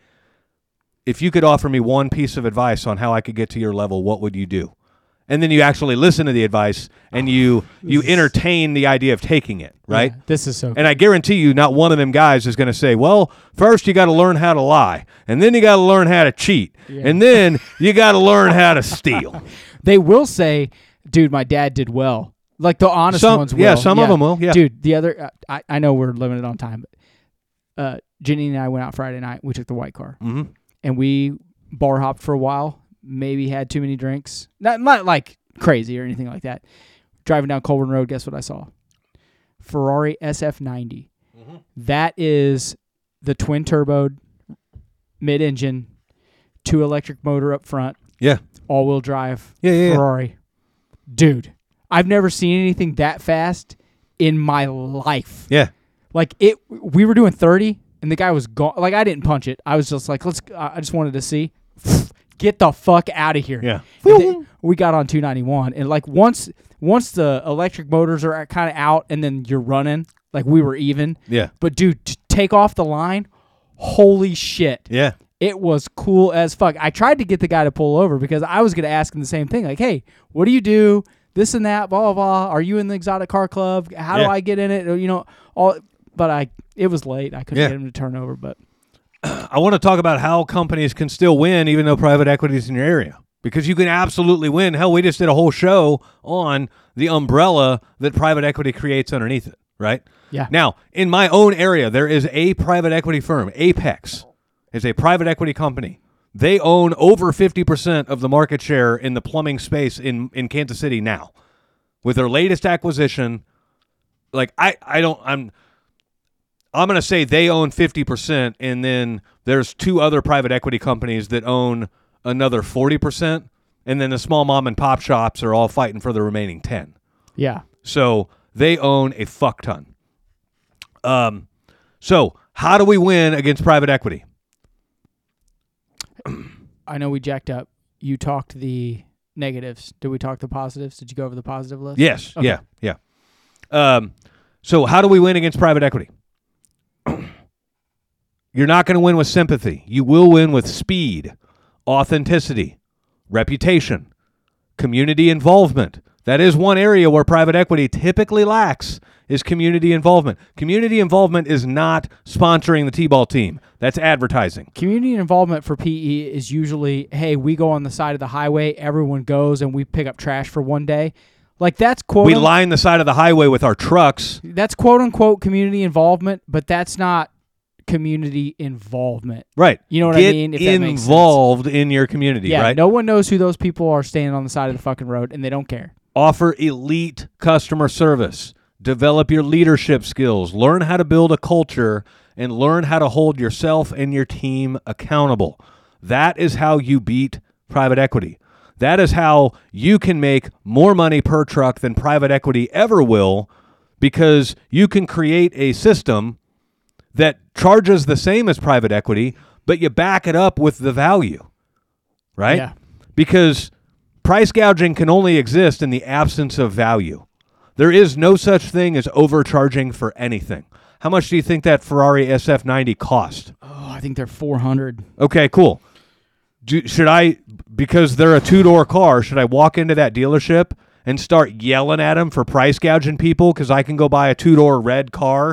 if you could offer me one piece of advice on how I could get to your level, what would you do? And then you actually listen to the advice and you entertain the idea of taking it, right? Yeah, this is so cool. And I guarantee you not one of them guys is going to say, well, first you got to learn how to lie, and then you got to learn how to cheat, and then you got to learn how to steal. They will say, dude, my dad did well. Like the honest ones will. Yeah, some of them will, yeah. Dude, the other, I know we're limited on time, but Jenny and I went out Friday night. We took the white car. Mm-hmm. And we bar hopped for a while, maybe had too many drinks. Not like crazy or anything like that. Driving down Colburn Road, guess what I saw? Ferrari SF90. Mm-hmm. That is the twin-turboed, mid-engine, 2 electric motor up front. Yeah. All-wheel drive Yeah. Ferrari. Dude. I've never seen anything that fast in my life. Yeah. Like we were doing 30 and the guy was gone. Like I didn't punch it. I was just like, I just wanted to see. Get the fuck out of here. Yeah. We got on 291 and like once the electric motors are kind of out and then you're running, like we were even. Yeah. But dude, to take off the line, holy shit. Yeah. It was cool as fuck. I tried to get the guy to pull over because I was going to ask him the same thing. Like, hey, what do you do? This and that, blah, blah, blah. Are you in the exotic car club? How do I get in it? You know, but it was late. I couldn't get him to turn over. But I want to talk about how companies can still win even though private equity is in your area. Because you can absolutely win. Hell, we just did a whole show on the umbrella that private equity creates underneath it, right? Yeah. Now, in my own area, there is a private equity firm, Apex. It's a private equity company. They own over 50% of the market share in the plumbing space in Kansas City now. With their latest acquisition, like I'm going to say they own 50%, and then there's 2 other private equity companies that own another 40%, and then the small mom and pop shops are all fighting for the remaining 10. yeah. So they own a fuck ton. So how do we win against private equity? I know we jacked up. You talked the negatives. Did we talk the positives? Did you go over the positive list? Yes. Okay. Yeah. So how do we win against private equity? You're not going to win with sympathy. You will win with speed, authenticity, reputation, community involvement. That is one area where private equity typically lacks is community involvement. Community involvement is not sponsoring the T-ball team. That's advertising. Community involvement for PE is usually, hey, we go on the side of the highway, everyone goes, and we pick up trash for one day. Like that's quote. We line the side of the highway with our trucks. That's quote unquote community involvement, but that's not community involvement. Right. You know what Get I mean? If that makes sense. involved in your community, Yeah, right? no one knows who those people are standing on the side of the fucking road, and they don't care. Offer elite customer service. Develop your leadership skills. Learn how to build a culture and learn how to hold yourself and your team accountable. That is how you beat private equity. That is how you can make more money per truck than private equity ever will, because you can create a system that charges the same as private equity, but you back it up with the value, right? Yeah. Because price gouging can only exist in the absence of value. There is no such thing as overcharging for anything. How much do you think that Ferrari SF90 cost? Oh, I think they're $400. Okay, cool. Should I, because they're a 2-door car, should I walk into that dealership and start yelling at them for price gouging people because I can go buy a 2-door red car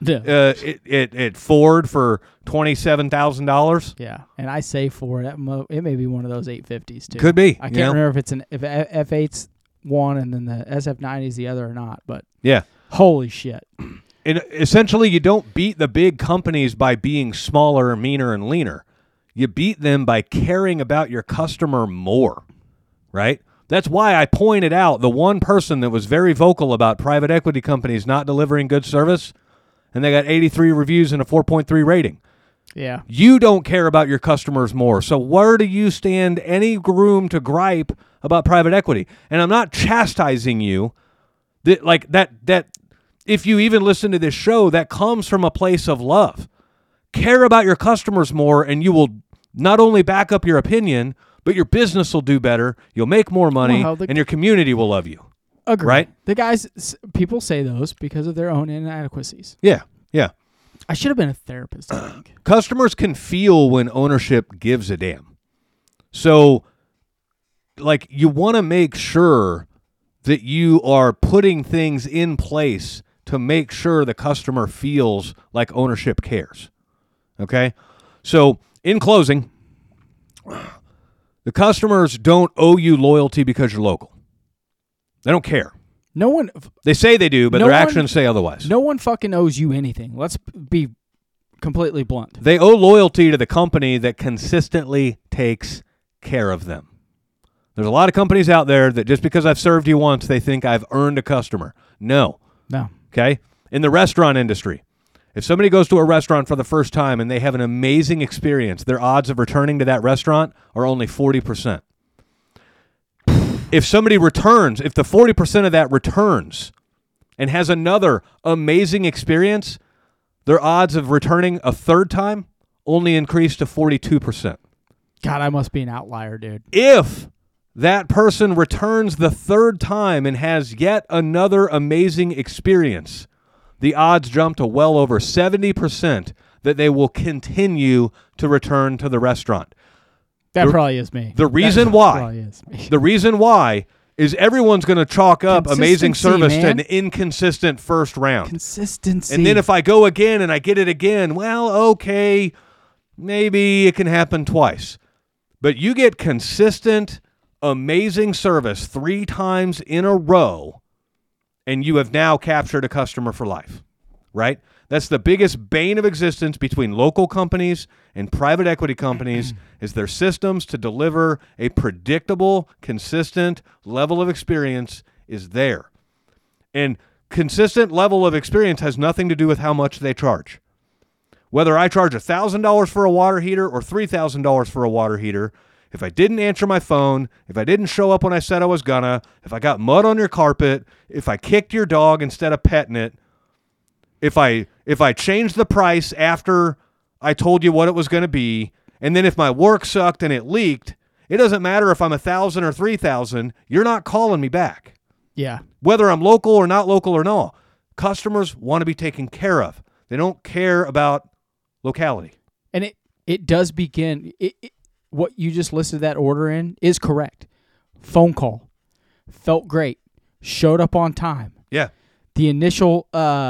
Yeah. At Ford for $27,000. Yeah, and I say Ford. It may be one of those 850s too. Could be. I can't remember if F8's one and then the SF90 is the other or not. But yeah, holy shit. And essentially, you don't beat the big companies by being smaller, meaner, and leaner. You beat them by caring about your customer more, right? That's why I pointed out the one person that was very vocal about private equity companies not delivering good service, and they got 83 reviews and a 4.3 rating. Yeah. You don't care about your customers more. So where do you stand any room to gripe about private equity? And I'm not chastising you. That if you even listen to this show, that comes from a place of love. Care about your customers more, and you will not only back up your opinion, but your business will do better, you'll make more money, and your community will love you. Agree. Right? The people say those because of their own inadequacies. Yeah, yeah. I should have been a therapist, I think. Customers can feel when ownership gives a damn. So, you want to make sure that you are putting things in place to make sure the customer feels like ownership cares. Okay? So, in closing, the customers don't owe you loyalty because you're local. They don't care. No one. They say they do, but their actions say otherwise. No one fucking owes you anything. Let's be completely blunt. They owe loyalty to the company that consistently takes care of them. There's a lot of companies out there that just because I've served you once, they think I've earned a customer. No. Okay? In the restaurant industry, if somebody goes to a restaurant for the first time and they have an amazing experience, their odds of returning to that restaurant are only 40%. If somebody returns, if the 40% of that returns and has another amazing experience, their odds of returning a third time only increase to 42%. God, I must be an outlier, dude. If that person returns the third time and has yet another amazing experience, the odds jump to well over 70% that they will continue to return to the restaurant. That probably is me. The reason why is everyone's going to chalk up amazing service to an inconsistent first round. Consistency. And then if I go again and I get it again, well, okay, maybe it can happen twice. But you get consistent, amazing service 3 times in a row, and you have now captured a customer for life, right? That's the biggest bane of existence between local companies and private equity companies is their systems to deliver a predictable, consistent level of experience is there. And consistent level of experience has nothing to do with how much they charge. Whether I charge $1,000 for a water heater or $3,000 for a water heater, if I didn't answer my phone, if I didn't show up when I said I was gonna, if I got mud on your carpet, if I kicked your dog instead of petting it, if I changed the price after I told you what it was going to be, and then if my work sucked and it leaked, it doesn't matter if I'm 1,000 or 3,000, you're not calling me back. Yeah. Whether I'm local or not, customers want to be taken care of. They don't care about locality. And it does begin, what you just listed that order in is correct. Phone call. Felt great. Showed up on time. Yeah. The initial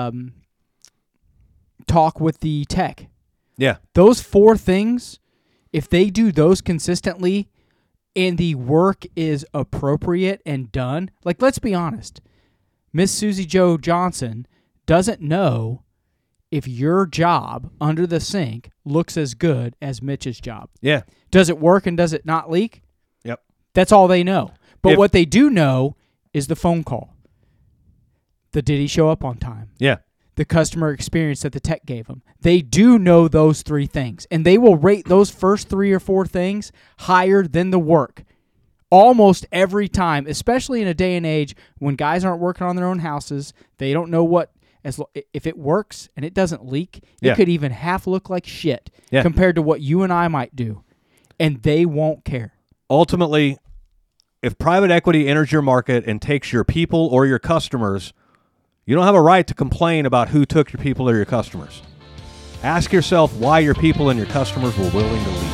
talk with the tech. Yeah. Those 4 things, if they do those consistently and the work is appropriate and done, let's be honest, Miss Susie Joe Johnson doesn't know if your job under the sink looks as good as Mitch's job. Yeah. Does it work and does it not leak? Yep. That's all they know. But what they do know is the phone call. Did he show up on time? Yeah. The customer experience that the tech gave them. They do know those 3 things, and they will rate those first 3 or 4 things higher than the work almost every time, especially in a day and age when guys aren't working on their own houses. They don't know if it works and it doesn't leak, it could even half look like shit compared to what you and I might do, and they won't care. Ultimately, if private equity enters your market and takes your people or your customers, you don't have a right to complain about who took your people or your customers. Ask yourself why your people and your customers were willing to leave.